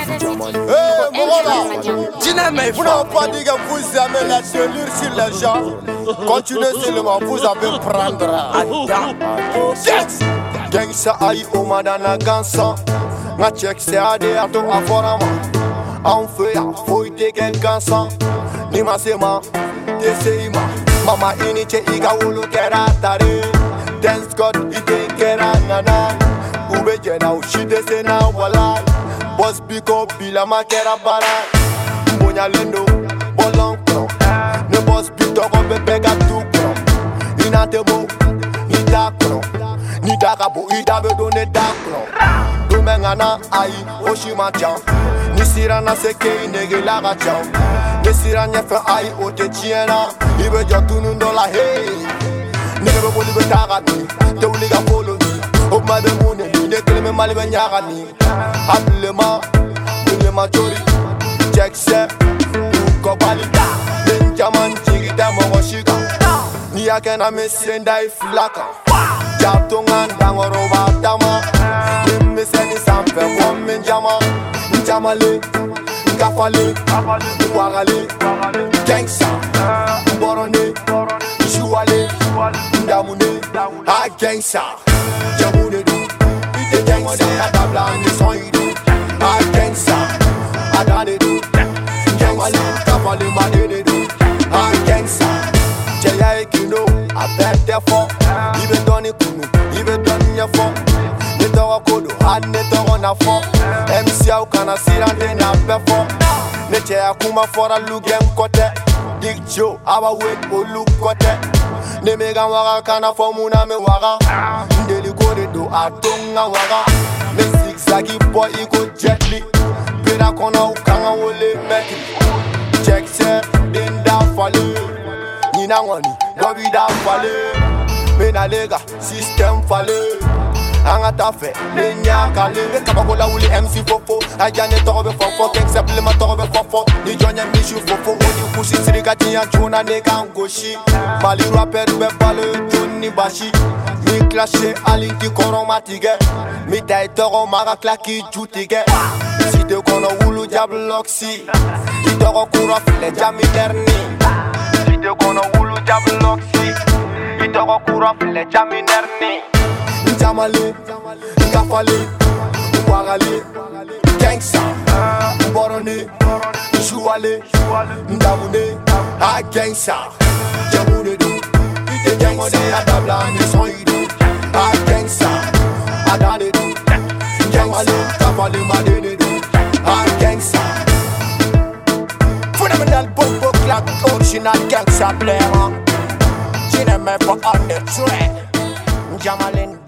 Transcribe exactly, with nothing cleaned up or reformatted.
Eh, Mogola, vous n'avez pas dit que vous aimez la cellule sur les gens. Continuez seulement, vous avez prendre. Gangsta aïe au madana gansa. Nga check c'est ade ato aforama. On fait à fouiller quel gansa. Ni ma sema, teseima. Mama inite iga wulu kera tare. Dance God ite kera nana. Ube jena ushite sena wala. Boss biko bila makera bara. Mbonya lendo bolon kro. Ne boss bito ko bebe gatu kro. Inate mo ni da kro. Ni da kabo ida be done da kro. Dumengana ai oshimacha. Ni sirana seke nege la gacha. Ni siranya fe ai o te chiena. Ibe jotunu ndola hey. Nige be boli be tagani. Te uliga polo. Op my be mune. Ne kelme mali be nyagani. Hablema. Bunye majori. Check se. Uko balita. Benjamin chigita mogoshika. Ni akena me sendai flaka. Jatongan dangoro batama. Nimbe seni sampe wome njama. Njamale. Ngafale. Wagale. Gangsta. Borone. Shuale. Ndamune. A gangsta. Jamune do. Ite gangsta. Atabla ni son ido. A gangsta. Adane do. Gangsta. Kafale madene do. A gangsta. Jaya ekino. A bete fo. Ibe doni kunu. Ibe doni nyefo. Netogo kodo. Had netogo na fo. M C au kana sirante na pefo. Neche akuma fora lugem kote. Big Joe, awa wait o look kote. Ne mega waga kana formuna me waga. Ndeli kore do atonga waga. Ne zigzagi boy iko jetly. Pera kona ukanga wole meki. Check se den da fale. Nina wani gobi da fale. Mena lega system fale. Anga tafe le nyakale. Kabakola wuli M C fofo. Ajane torobe fofo. Kek supplement torobe fofo. Ni jonya mishu fofo. Odi kushi sirigati ya chuna nega ngoshi. Mali rapper be pale Johnny Bashi. Mi clashe alinki koron matige. Mi tay toro maga klaki jutige. Si te kono wulu jabloksi. Itoro kura file jami derni. Si te kono wulu jabloksi. Itoro kura file jami derni. Njamale, Ngafale, Wagale, Gangsta, Borone, Shuale, Ndamune, A Gangsta, Jamune do, Ite Gangsta, Adabla, ni son ido, A Gangsta, Adane do, Gangsta, Kafale madene do, A Gangsta. Phenomenal Bobo Clap, original Gangsta player. She never for on the track. Jamalin.